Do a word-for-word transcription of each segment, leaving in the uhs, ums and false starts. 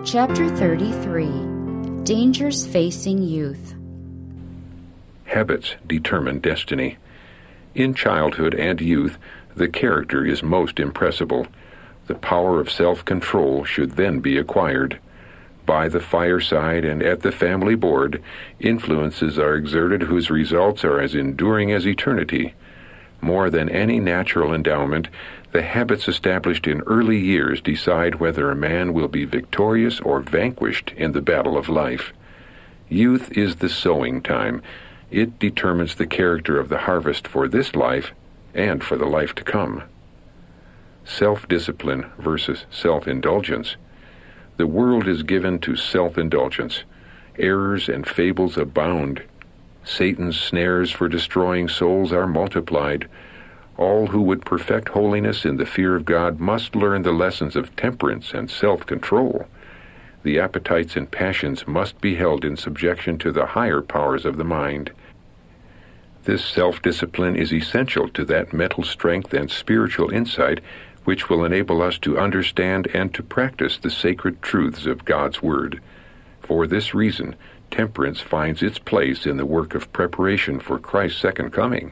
Chapter thirty-three. Dangers Facing Youth. Habits determine destiny. In childhood and youth, the character is most impressible. The power of self-control should then be acquired. By the fireside and at the family board, influences are exerted whose results are as enduring as eternity. More than any natural endowment, the habits established in early years decide whether a man will be victorious or vanquished in the battle of life. Youth is the sowing time. It determines the character of the harvest for this life and for the life to come. Self-discipline versus self-indulgence. The world is given to self-indulgence. Errors and fables abound. Satan's snares for destroying souls are multiplied. All who would perfect holiness in the fear of God must learn the lessons of temperance and self-control. The appetites and passions must be held in subjection to the higher powers of the mind. This self-discipline is essential to that mental strength and spiritual insight which will enable us to understand and to practice the sacred truths of God's Word. For this reason, temperance finds its place in the work of preparation for Christ's second coming.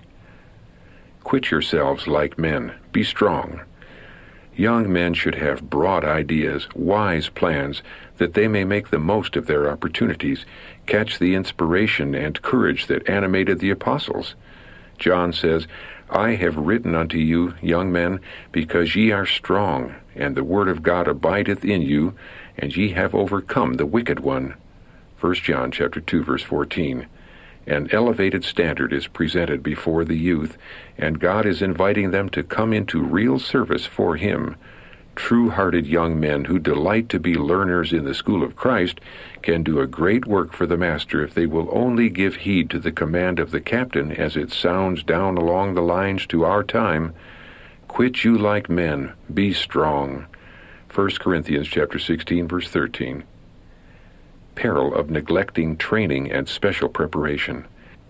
Quit yourselves like men. Be strong. Young men should have broad ideas, wise plans, that they may make the most of their opportunities, catch the inspiration and courage that animated the apostles. John says, I have written unto you, young men, because ye are strong, and the word of God abideth in you, and ye have overcome the wicked one. First John chapter two, verse fourteen. An elevated standard is presented before the youth, and God is inviting them to come into real service for Him. True-hearted young men who delight to be learners in the school of Christ can do a great work for the Master if they will only give heed to the command of the captain as it sounds down along the lines to our time. Quit you like men, be strong. First Corinthians chapter sixteen, verse thirteen. Peril of neglecting training and special preparation.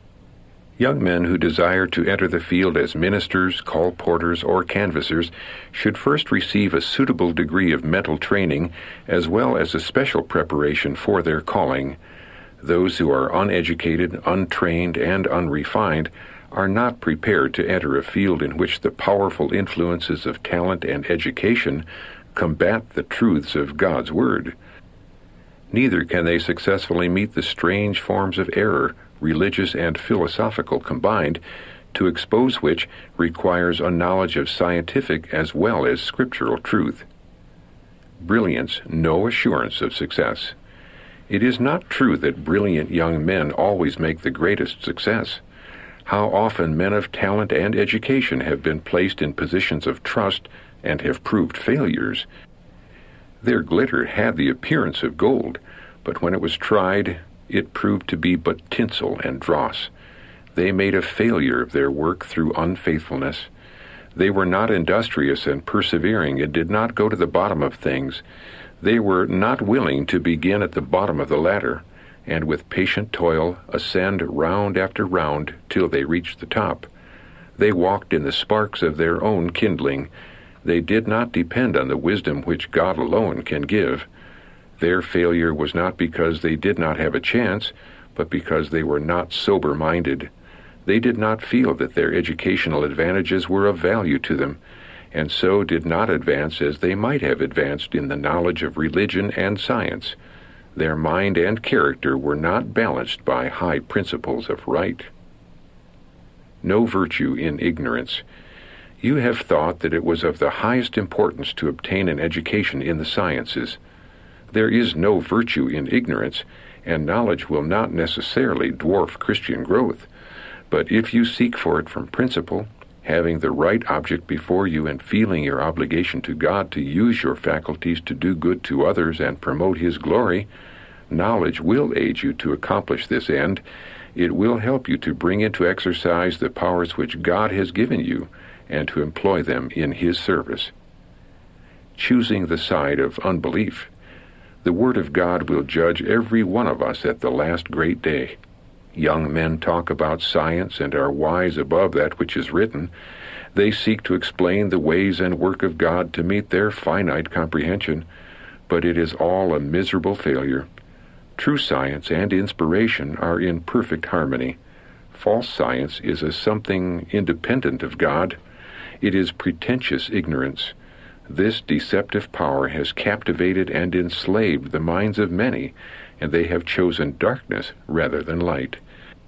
Young men who desire to enter the field as ministers, call porters, or canvassers should first receive a suitable degree of mental training as well as a special preparation for their calling. Those who are uneducated, untrained, and unrefined are not prepared to enter a field in which the powerful influences of talent and education combat the truths of God's Word. Neither can they successfully meet the strange forms of error, religious and philosophical combined, to expose which requires a knowledge of scientific as well as scriptural truth. Brilliance, no assurance of success. It is not true that brilliant young men always make the greatest success. How often men of talent and education have been placed in positions of trust and have proved failures. Their glitter had the appearance of gold, but when it was tried, it proved to be but tinsel and dross. They made a failure of their work through unfaithfulness. They were not industrious and persevering and did not go to the bottom of things. They were not willing to begin at the bottom of the ladder, and with patient toil ascend round after round till they reached the top. They walked in the sparks of their own kindling. They did not depend on the wisdom which God alone can give. Their failure was not because they did not have a chance, but because they were not sober-minded. They did not feel that their educational advantages were of value to them, and so did not advance as they might have advanced in the knowledge of religion and science. Their mind and character were not balanced by high principles of right. No virtue in ignorance. You have thought that it was of the highest importance to obtain an education in the sciences. There is no virtue in ignorance, and knowledge will not necessarily dwarf Christian growth. But if you seek for it from principle, having the right object before you and feeling your obligation to God to use your faculties to do good to others and promote His glory, knowledge will aid you to accomplish this end. It will help you to bring into exercise the powers which God has given you, and to employ them in His service. Choosing the side of unbelief. The Word of God will judge every one of us at the last great day. Young men talk about science and are wise above that which is written. They seek to explain the ways and work of God to meet their finite comprehension. but it is all a miserable failure. True science and inspiration are in perfect harmony. False science is a something independent of God. It is pretentious ignorance. This deceptive power has captivated and enslaved the minds of many, and they have chosen darkness rather than light.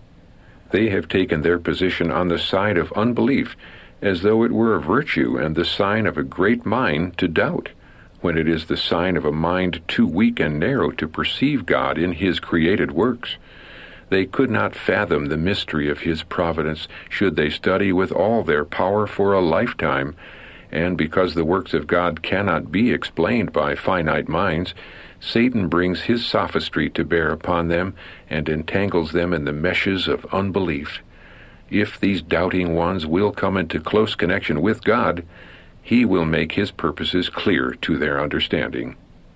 They have taken their position on the side of unbelief, as though it were a virtue and the sign of a great mind to doubt, when it is the sign of a mind too weak and narrow to perceive God in His created works. They could not fathom the mystery of His providence should they study with all their power for a lifetime, and because the works of God cannot be explained by finite minds, Satan brings his sophistry to bear upon them and entangles them in the meshes of unbelief. If these doubting ones will come into close connection with God, He will make His purposes clear to their understanding.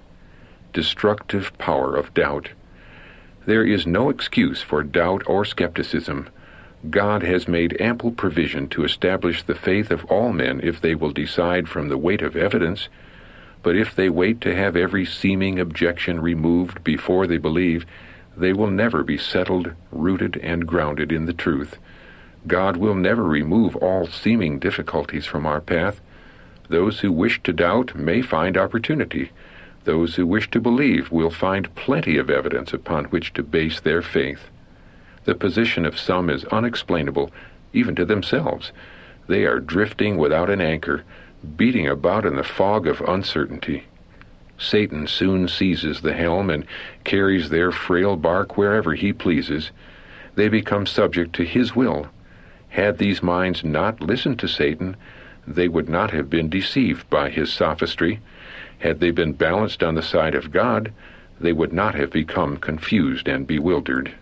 Destructive power of doubt. There is no excuse for doubt or skepticism. God has made ample provision to establish the faith of all men if they will decide from the weight of evidence. But if they wait to have every seeming objection removed before they believe, they will never be settled, rooted, and grounded in the truth. God will never remove all seeming difficulties from our path. Those who wish to doubt may find opportunity. Those who wish to believe will find plenty of evidence upon which to base their faith. The position of some is unexplainable, even to themselves. They are drifting without an anchor, beating about in the fog of uncertainty. Satan soon seizes the helm and carries their frail bark wherever he pleases. They become subject to his will. Had these minds not listened to Satan, they would not have been deceived by his sophistry. Had they been balanced on the side of God, they would not have become confused and bewildered.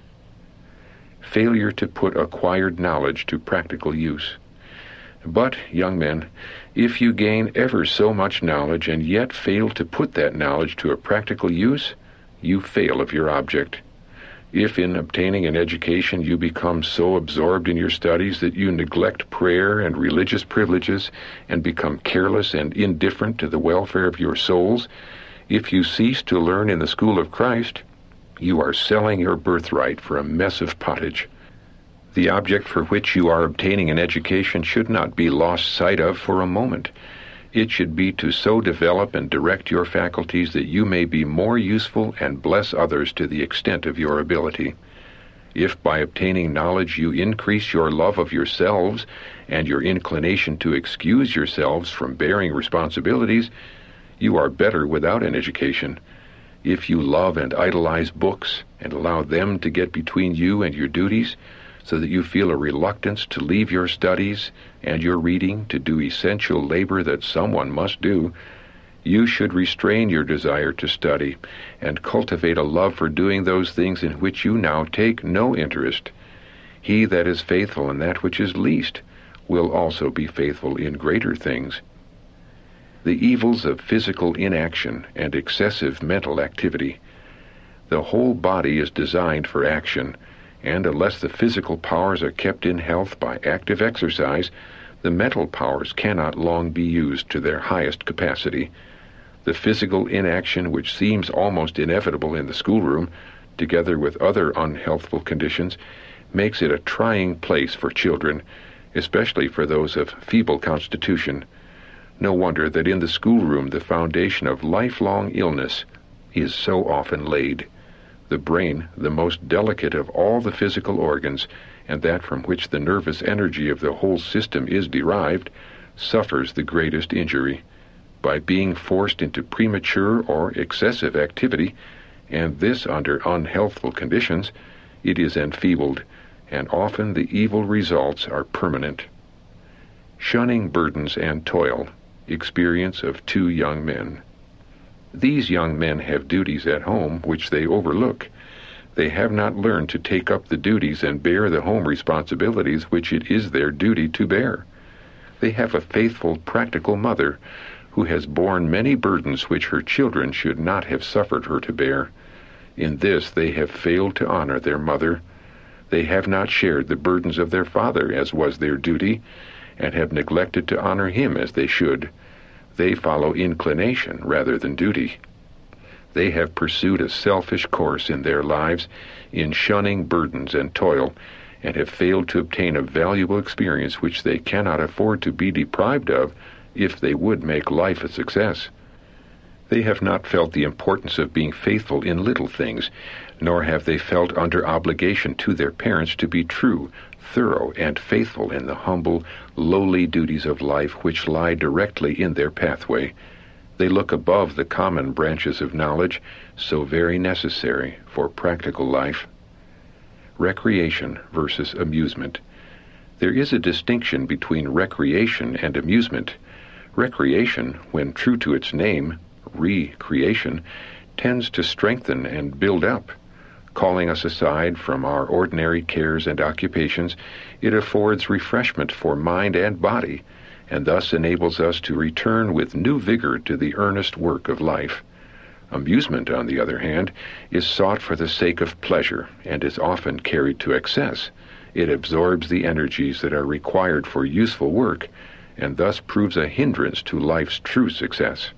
Failure to put acquired knowledge to practical use. But, young men, if you gain ever so much knowledge and yet fail to put that knowledge to a practical use, you fail of your object. If in obtaining an education you become so absorbed in your studies that you neglect prayer and religious privileges and become careless and indifferent to the welfare of your souls, if you cease to learn in the school of Christ, you are selling your birthright for a mess of pottage. The object for which you are obtaining an education should not be lost sight of for a moment. It should be to so develop and direct your faculties that you may be more useful and bless others to the extent of your ability. If by obtaining knowledge you increase your love of yourselves and your inclination to excuse yourselves from bearing responsibilities, you are better without an education. If you love and idolize books and allow them to get between you and your duties, so that you feel a reluctance to leave your studies and your reading to do essential labor that someone must do, you should restrain your desire to study and cultivate a love for doing those things in which you now take no interest. He that is faithful in that which is least will also be faithful in greater things. The evils of physical inaction and excessive mental activity. The whole body is designed for action, and unless the physical powers are kept in health by active exercise, the mental powers cannot long be used to their highest capacity. The physical inaction which seems almost inevitable in the schoolroom, together with other unhealthful conditions, makes it a trying place for children, especially for those of feeble constitution. No wonder that in the schoolroom the foundation of lifelong illness is so often laid. The brain, the most delicate of all the physical organs, and that from which the nervous energy of the whole system is derived, suffers the greatest injury. By being forced into premature or excessive activity, and this under unhealthful conditions, it is enfeebled, and often the evil results are permanent. Shunning burdens and toil. Experience of two young men. These young men have duties at home which they overlook. They have not learned to take up the duties and bear the home responsibilities which it is their duty to bear. They have a faithful, practical mother who has borne many burdens which her children should not have suffered her to bear. In this they have failed to honor their mother. They have not shared the burdens of their father as was their duty, and have neglected to honor him as they should. They follow inclination rather than duty. They have pursued a selfish course in their lives, in shunning burdens and toil, and have failed to obtain a valuable experience which they cannot afford to be deprived of if they would make life a success. They have not felt the importance of being faithful in little things, nor have they felt under obligation to their parents to be true, thorough, and faithful in the humble, lowly duties of life which lie directly in their pathway. They look above the common branches of knowledge, so very necessary for practical life. Recreation versus amusement. There is a distinction between recreation and amusement. Recreation, when true to its name, recreation, tends to strengthen and build up. Calling us aside from our ordinary cares and occupations, it affords refreshment for mind and body, and thus enables us to return with new vigor to the earnest work of life. Amusement, on the other hand, is sought for the sake of pleasure, and is often carried to excess. It absorbs the energies that are required for useful work, and thus proves a hindrance to life's true success.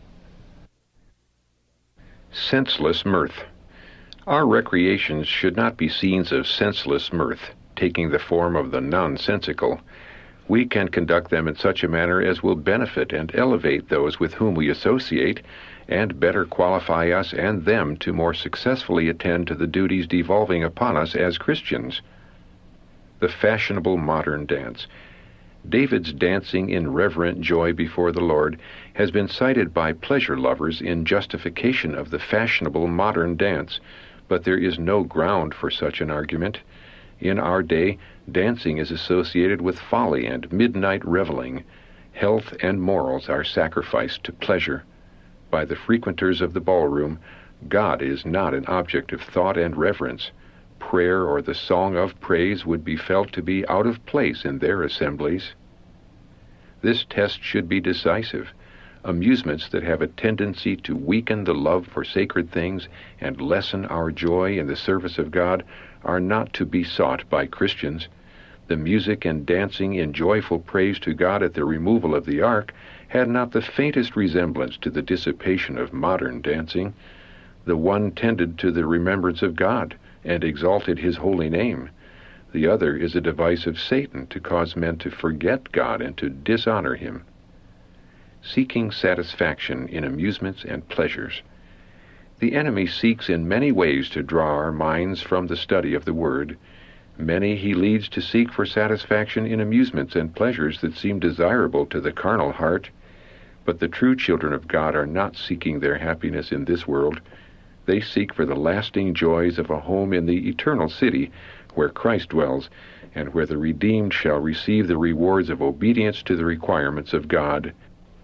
Senseless mirth. Our recreations should not be scenes of senseless mirth, taking the form of the nonsensical. We can conduct them in such a manner as will benefit and elevate those with whom we associate, and better qualify us and them to more successfully attend to the duties devolving upon us as Christians. The fashionable modern dance. David's dancing in reverent joy before the Lord has been cited by pleasure lovers in justification of the fashionable modern dance, but there is no ground for such an argument. In our day, dancing is associated with folly and midnight reveling. Health and morals are sacrificed to pleasure. By the frequenters of the ballroom, God is not an object of thought and reverence. Prayer or the song of praise would be felt to be out of place in their assemblies. This test should be decisive. Amusements that have a tendency to weaken the love for sacred things and lessen our joy in the service of God are not to be sought by Christians. The music and dancing in joyful praise to God at the removal of the ark had not the faintest resemblance to the dissipation of modern dancing. The one tended to the remembrance of God and exalted his holy name. The other is a device of Satan to cause men to forget God and to dishonor him. Seeking satisfaction in amusements and pleasures. The enemy seeks in many ways to draw our minds from the study of the Word. Many he leads to seek for satisfaction in amusements and pleasures that seem desirable to the carnal heart. But the true children of God are not seeking their happiness in this world. They seek for the lasting joys of a home in the eternal city, where Christ dwells, and where the redeemed shall receive the rewards of obedience to the requirements of God.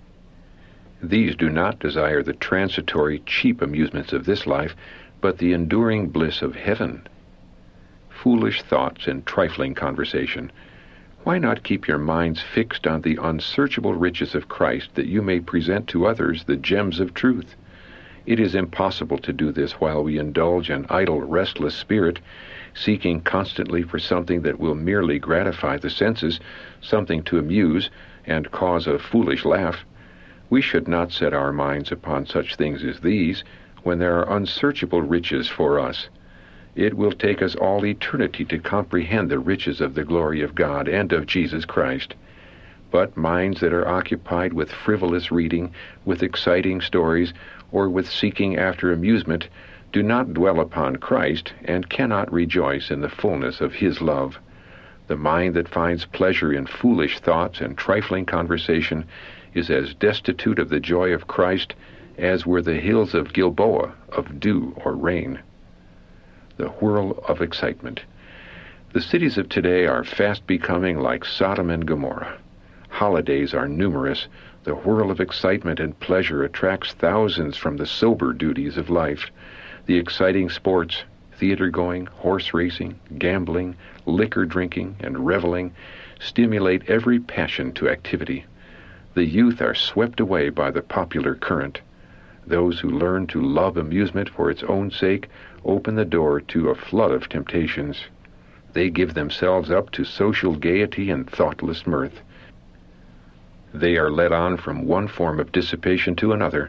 These do not desire the transitory, cheap amusements of this life, but the enduring bliss of heaven. Foolish thoughts and trifling conversation. Why not keep your minds fixed on the unsearchable riches of Christ, that you may present to others the gems of truth? It is impossible to do this while we indulge an idle, restless spirit, seeking constantly for something that will merely gratify the senses, something to amuse and cause a foolish laugh. We should not set our minds upon such things as these, when there are unsearchable riches for us. It will take us all eternity to comprehend the riches of the glory of God and of Jesus Christ. But minds that are occupied with frivolous reading, with exciting stories, or with seeking after amusement, do not dwell upon Christ and cannot rejoice in the fullness of His love. The mind that finds pleasure in foolish thoughts and trifling conversation is as destitute of the joy of Christ as were the hills of Gilboa of dew or rain. The whirl of excitement. The cities of today are fast becoming like Sodom and Gomorrah. Holidays are numerous. The whirl of excitement and pleasure attracts thousands from the sober duties of life. The exciting sports, theater-going, horse racing, gambling, liquor drinking, and reveling stimulate every passion to activity. The youth are swept away by the popular current. Those who learn to love amusement for its own sake open the door to a flood of temptations. They give themselves up to social gaiety and thoughtless mirth. They are led on from one form of dissipation to another,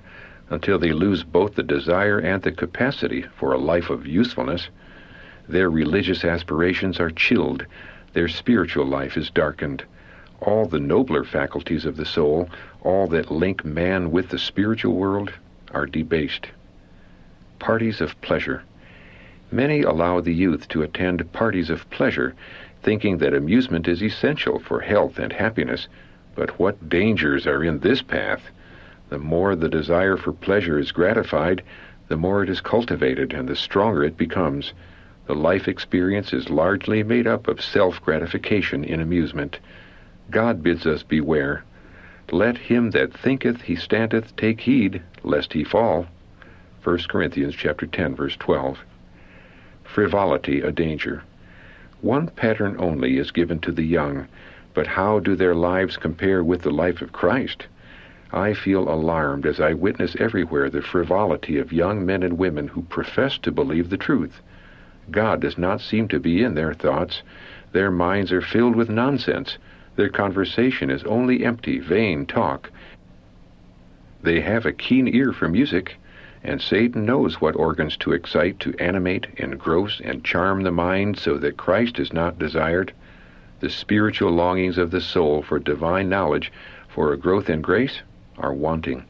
until they lose both the desire and the capacity for a life of usefulness. Their religious aspirations are chilled, their spiritual life is darkened. All the nobler faculties of the soul, all that link man with the spiritual world, are debased. Parties of pleasure. Many allow the youth to attend parties of pleasure, thinking that amusement is essential for health and happiness. But what dangers are in this path! The more the desire for pleasure is gratified, the more it is cultivated and the stronger it becomes. The life experience is largely made up of self-gratification in amusement. God bids us beware. Let him that thinketh he standeth take heed, lest he fall. First Corinthians chapter ten, verse twelve. Frivolity a danger. One pattern only is given to the young, but how do their lives compare with the life of Christ? I feel alarmed as I witness everywhere the frivolity of young men and women who profess to believe the truth. God does not seem to be in their thoughts. Their minds are filled with nonsense. Their conversation is only empty, vain talk. They have a keen ear for music, and Satan knows what organs to excite, to animate, engross, and charm the mind so that Christ is not desired. The spiritual longings of the soul for divine knowledge, for a growth in grace, are wanting.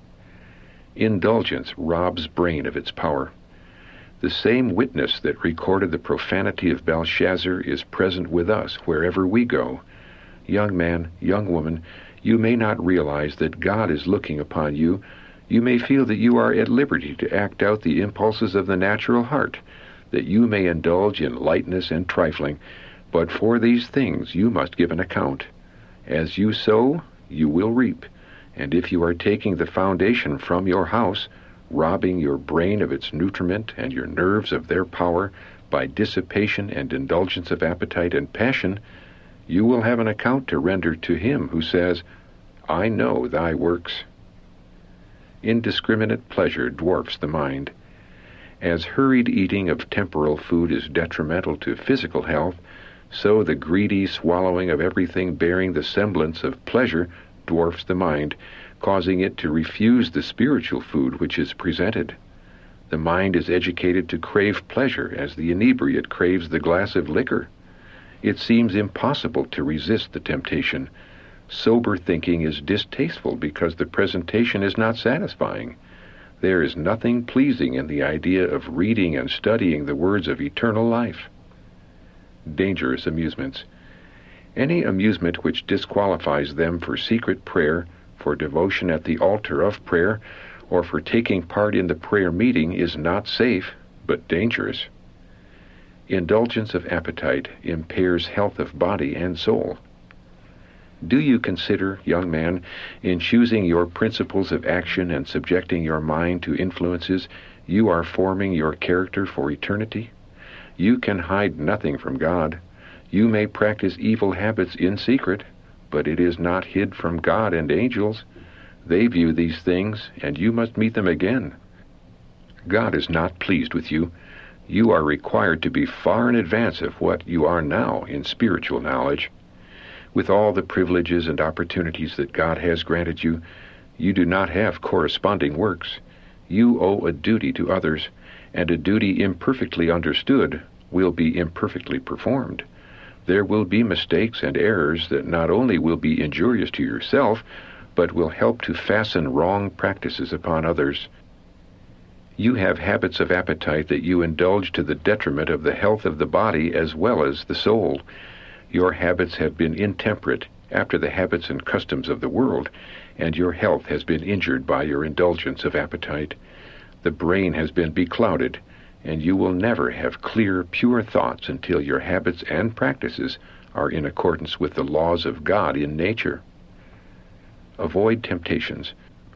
Indulgence robs brain of its power. The same witness that recorded the profanity of Belshazzar is present with us wherever we go. Young man, young woman, you may not realize that God is looking upon you. You may feel that you are at liberty to act out the impulses of the natural heart, that you may indulge in lightness and trifling, but for these things you must give an account. As you sow, you will reap, and if you are taking the foundation from your house, robbing your brain of its nutriment and your nerves of their power by dissipation and indulgence of appetite and passion, you will have an account to render to him who says, I know thy works. Indiscriminate pleasure dwarfs the mind. As hurried eating of temporal food is detrimental to physical health, so the greedy swallowing of everything bearing the semblance of pleasure dwarfs the mind, causing it to refuse the spiritual food which is presented. The mind is educated to crave pleasure as the inebriate craves the glass of liquor. It seems impossible to resist the temptation. Sober thinking is distasteful because the presentation is not satisfying. There is nothing pleasing in the idea of reading and studying the words of eternal life. Dangerous amusements. Any amusement which disqualifies them for secret prayer, for devotion at the altar of prayer, or for taking part in the prayer meeting is not safe, but dangerous. Indulgence of appetite impairs health of body and soul. Do you consider, young man, in choosing your principles of action and subjecting your mind to influences, you are forming your character for eternity? You can hide nothing from God. You may practice evil habits in secret, but it is not hid from God and angels. They view these things, and you must meet them again. God is not pleased with you. You are required to be far in advance of what you are now in spiritual knowledge. With all the privileges and opportunities that God has granted you, you do not have corresponding works. You owe a duty to others, and a duty imperfectly understood will be imperfectly performed. There will be mistakes and errors that not only will be injurious to yourself, but will help to fasten wrong practices upon others. You have habits of appetite that you indulge to the detriment of the health of the body as well as the soul. Your habits have been intemperate after the habits and customs of the world, and your health has been injured by your indulgence of appetite. The brain has been beclouded, and you will never have clear, pure thoughts until your habits and practices are in accordance with the laws of God in nature. Avoid temptations.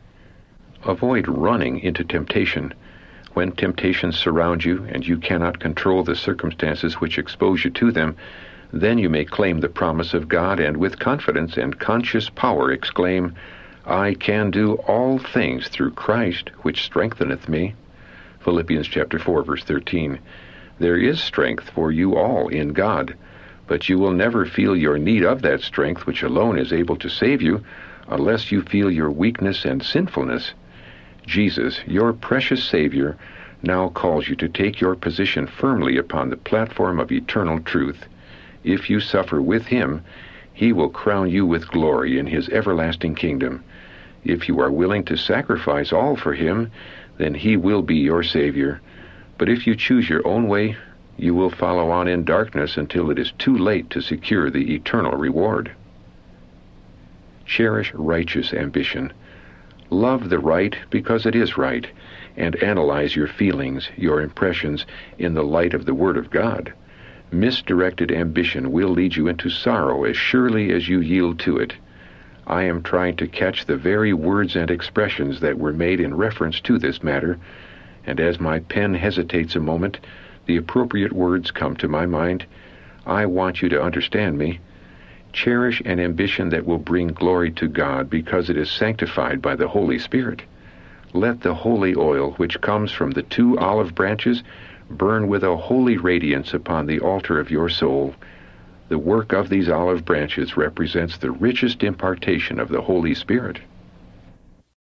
Avoid running into temptation. When temptations surround you and you cannot control the circumstances which expose you to them, then you may claim the promise of God and with confidence and conscious power exclaim, I can do all things through Christ which strengtheneth me. Philippians chapter four, verse thirteen. There is strength for you all in God, but you will never feel your need of that strength which alone is able to save you unless you feel your weakness and sinfulness. Jesus, your precious Savior, now calls you to take your position firmly upon the platform of eternal truth. If you suffer with him, he will crown you with glory in his everlasting kingdom. If you are willing to sacrifice all for him, then he will be your Savior. But if you choose your own way, you will follow on in darkness until it is too late to secure the eternal reward. Cherish righteous ambition. Love the right because it is right, and analyze your feelings, your impressions, in the light of the Word of God. Misdirected ambition will lead you into sorrow as surely as you yield to it. I am trying to catch the very words and expressions that were made in reference to this matter, and as my pen hesitates a moment, the appropriate words come to my mind. I want you to understand me. Cherish an ambition that will bring glory to God because it is sanctified by the Holy Spirit. Let the holy oil which comes from the two olive branches burn with a holy radiance upon the altar of your soul. The work of these olive branches represents the richest impartation of the Holy Spirit.